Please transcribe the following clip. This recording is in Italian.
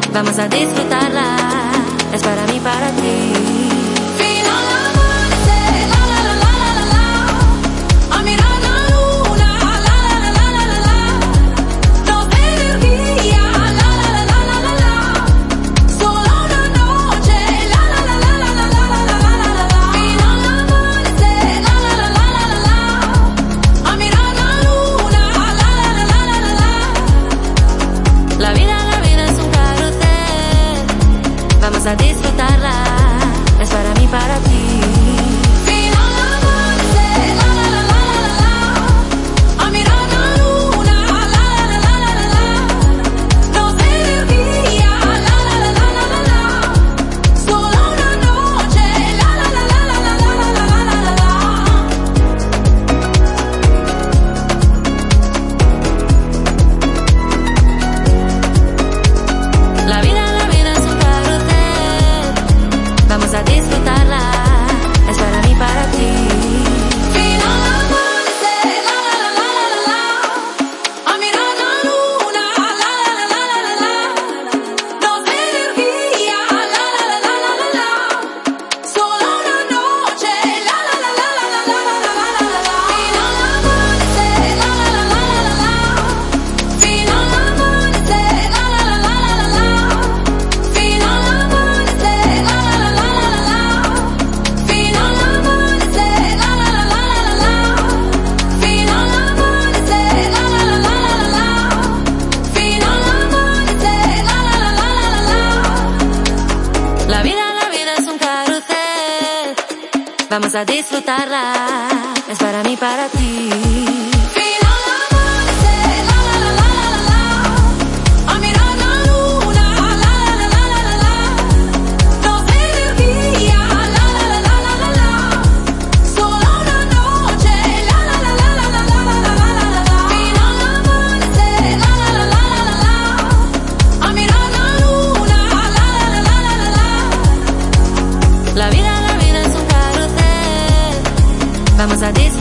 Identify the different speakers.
Speaker 1: Vamos a disfrutarla, es para mí, para ti. Fino al amanecer, la la la la la la, a mirar la luna, la la la la la la, nos da energía, la la la la la la, solo una noche, la la la la la la la la la. Fino al amanecer, la la la la la la, a mirar la luna, la la la la la la. La vida es un carrusel, vamos a disfrutarla, es para mí, para ti. Fino al amanecer, la la la la la la, a mirar la luna, la la la la la la, nos da energía, la la la la la la, solo una noche, la la la la la la la la la. La vida es un carrusel, vamos a disfrutarla, es para mí, para ti. Fino al amanecer, la la la la la la, a mirar la luna, la la la la la la, nos da energía, la la la la la la la, solo una noche, la la la la la la la la la. Fino al amanecer, la la la la la la, fino al amanecer, la la la la la la, fino al amanecer, la la la la la la, fino al amanecer, la la la la la la, fino al amanecer, la la la la la la, fino al amanecer, la la la la la la. La vida es un carrusel, vamos a disfrutarla, es para mí, para ti. Fino al amanecer, la la la la la la, a mirar la luna, la la la la la la, nos da energía, la la la la la la, solo una noche, la la la la la la la la. Fino al amanecer, la la la la la la, a mirar la luna, la la la la la la. La vida es un carrusel, vamos a disfrutarla.